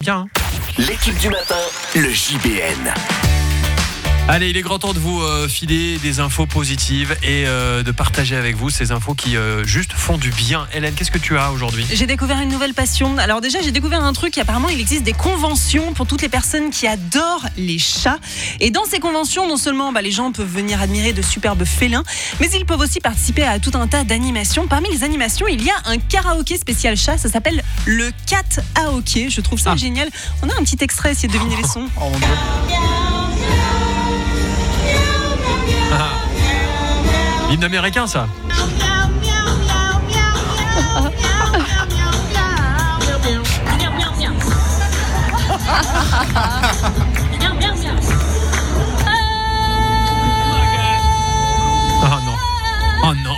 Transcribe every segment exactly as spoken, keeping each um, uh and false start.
américain. Hein. L'équipe du matin, le J B N. Allez, il est grand temps de vous euh, filer des infos positives et euh, de partager avec vous ces infos qui euh, juste font du bien. Hélène, qu'est-ce que tu as aujourd'hui ? J'ai découvert une nouvelle passion. Alors déjà, j'ai découvert un truc. Apparemment, il existe des conventions pour toutes les personnes qui adorent les chats. Et dans ces conventions, non seulement bah, les gens peuvent venir admirer de superbes félins, mais ils peuvent aussi participer à tout un tas d'animations. Parmi les animations, il y a un karaoké spécial chat. Ça s'appelle le Cat Aoké. Je trouve ça Ah. génial. On a un petit extrait, essayez de deviner les sons. Oh mon Dieu. Ah. L'hymne américain, ça. Oh non. Oh non.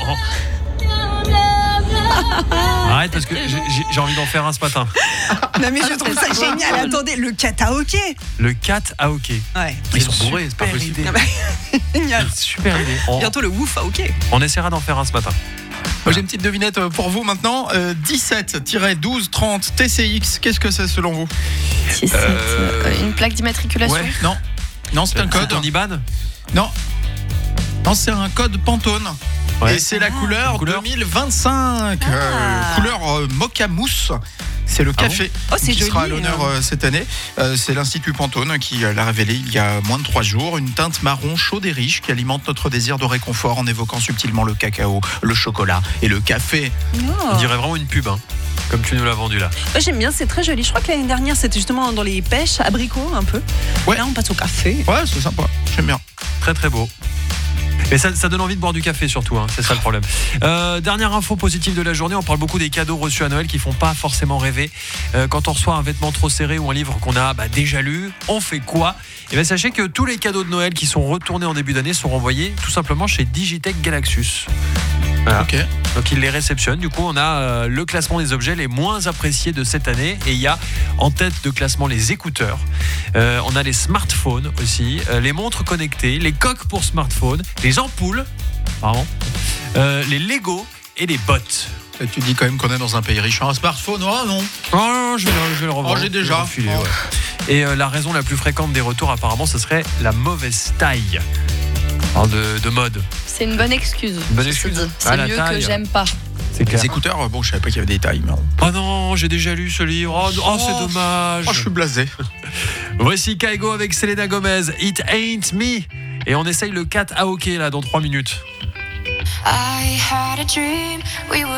Arrête parce que j'ai, j'ai envie d'en faire un ce matin. Non mais je trouve ça génial. Attendez, le karaoké. Le Cat Aoké. Ouais. Ils sont bourrés, c'est pas Super possible. idée. Ah bah, génial. Super idée. On, Bientôt le Woof Aoké. on essaiera d'en faire un ce matin. Moi, j'ai une petite devinette pour vous maintenant. Euh, dix-sept douze trente T C X, qu'est-ce que c'est selon vous ? dix-sept, Euh, euh, une plaque d'immatriculation. Ouais, non. Non, c'est un C'est code. ton I B A N ? Non. Non, c'est un code Pantone. Ouais. Et c'est la Ah. couleur, Couleur deux mille vingt-cinq. Ah. Euh, couleur euh, mocha mousse. C'est le Ah café Oh, c'est qui joli, sera à l'honneur hein. euh, cette année. Euh, c'est l'Institut Pantone qui euh, l'a révélé il y a moins de trois jours. Une teinte marron chaude et riche qui alimente notre désir de réconfort en évoquant subtilement le cacao, le chocolat et le café. On dirait vraiment une pub, hein, comme tu nous l'as vendu là. Ouais, j'aime bien, c'est très joli. Je crois que l'année dernière, c'était justement dans les pêches, abricots un peu. Ouais. Là, on passe au café. Ouais, c'est sympa. J'aime bien. Très très beau. Mais ça, ça donne envie de boire du café surtout, hein, c'est ça le problème. Euh, dernière info positive de la journée, on parle beaucoup des cadeaux reçus à Noël qui font pas forcément rêver. Euh, quand on reçoit un vêtement trop serré ou un livre qu'on a bah, déjà lu, on fait quoi ? Et bien sachez que tous les cadeaux de Noël qui sont retournés en début d'année sont renvoyés tout simplement chez Digitech Galaxus. Voilà. Ok. Donc ils les réceptionnent. Du coup, on a euh, le classement des objets les moins appréciés de cette année. Et il y a en tête de classement les écouteurs. Euh, on a les smartphones aussi, euh, les montres connectées, les coques pour smartphones, les ampoules, pardon, euh, les Lego et les bottes. Et tu dis quand même qu'on est dans un pays riche. Un smartphone, oh non. Oh non, je vais, le- je vais le revendre. Oh, j'ai Je vais déjà. le refiler, Oh. ouais. Et euh, la raison la plus fréquente des retours, apparemment, ce serait la mauvaise taille. On parle de, de mode. C'est une bonne excuse. Bonne ceci excuse. dit. C'est Ah, la mieux taille. que j'aime pas. C'est clair. Les écouteurs, bon, je savais pas qu'il y avait des tailles. Mais... Oh non, j'ai déjà lu ce livre. Oh, oh, c'est Oh. dommage. Oh, je suis blasé. Voici Kaigo avec Selena Gomez, It Ain't Me. Et on essaye le Cat Aoké là dans trois minutes. I had a dream we would